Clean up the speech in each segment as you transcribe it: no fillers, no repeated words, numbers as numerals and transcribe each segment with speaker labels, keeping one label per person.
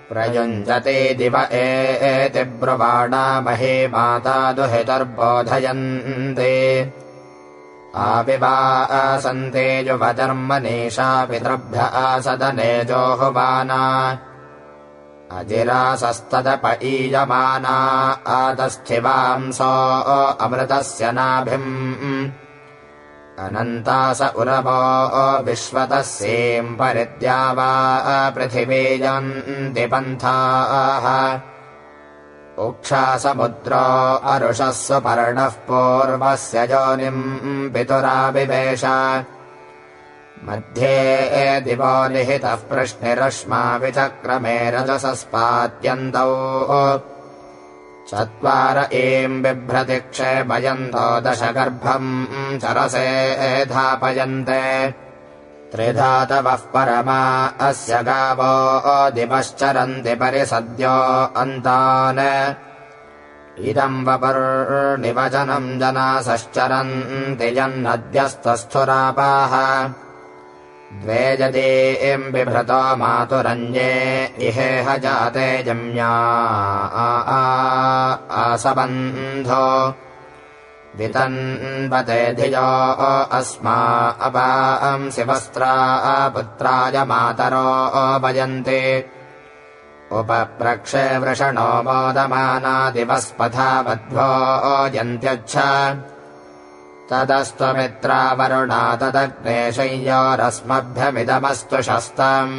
Speaker 1: प्रयुञ्जते दिव एति ब्रुवाणा महे माता दुहितुर्बोधयन्ते आविवासन्ते युवधर्मनेशा पितृभ्य आसदने जोहुवाना अजिरासस्तदप ईयमाना आतस्थिवांसो अमृतस्य नाभिम् अनन्तास उरवो विश्वतस्येम् परिद्यावा पृथिवी यन्ति पन्थाः उक्षासमुद्रो अरुषः सुपर्णः पूर्वस्य योनिम् पितुराविवेश मध्ये दिवो निहितः पृश्निरश्मा विचक्रमे रजसस्पात्यन्तौ चत्वार एम् बिभ्रति क्षेपयन्तो दशगर्भम् चरसे धापयन्ते त्रिधातवः परमा अस्य गावो दिवश्चरन्ति परिसद्यो अन्तान् इदम् वपुर्निवचनम् जनासश्चरन्ति यन्नद्यस्तस्थुरापाः द्वे यदीम् बिभ्रतो मातुरन्ये इहेह जाते जम्या आसबन्धो वितन्वते धियो अस्मा अपांसि वस्त्रा पुत्राय मातरो वयन्ति उपप्रक्षे वृषणो मोदमाना दिवस्पथा वध्वो यन्त्यच्छ तदस्त्वमित्रा वरुणा तदग्ने शय्योरस्मभ्यमिदमस्तु शस्तम्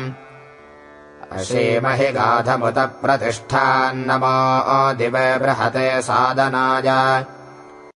Speaker 1: अशीमहि गाधमुत प्रतिष्ठान्नमो दिवे बृहते सादनाय